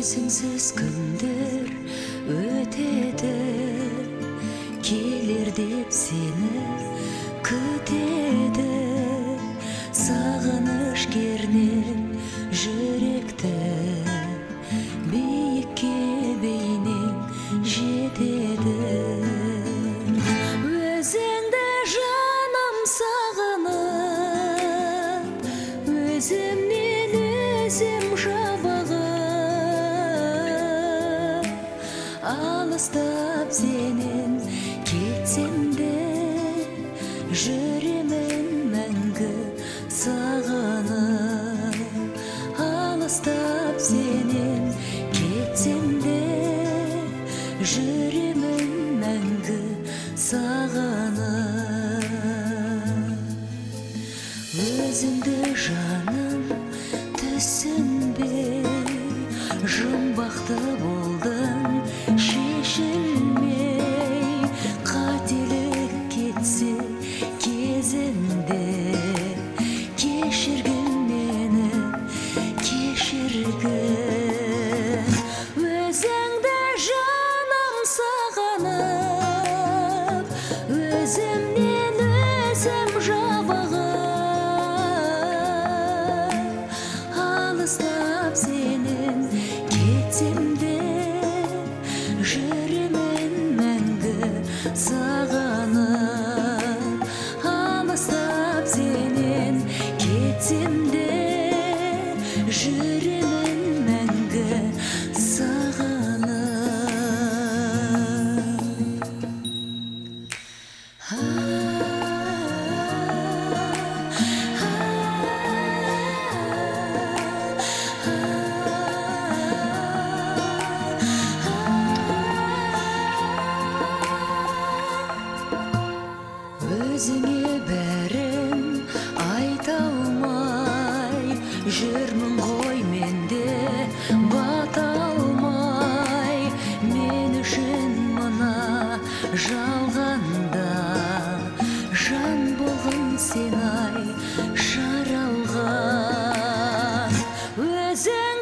Өзіңсіз күндер өтеді, келер деп сені күтеді. Сағыныш кернеп жүректі, биікке бейнең жетеді. Өзіңді жаным сағынып, өзімнен өзім жабығып, алыстап сенен кетсем де, жүремін мәңгі сағынып. Алыстап сенен кетсем де, жүремін мәңгі сағынып. Өзіңді жаным түсінбей, жұмбақты болдың шешілмей. Қателік кетсе кезінде, кешіргін мені, кешіргін. Өзіңді жаным сағынып, өзімнен өзім жабығып, алыстап сенен кетсем де, жүремін мәңгі сағынып. Алыстап сенен кетсем де, жүремін мәңгі сағынып. Өзіңе бәрін айта алмай жүрмін ғой, менде бата алмай. Мен үшін мына жалғанда жан болғың сен ай жаралған. Өзің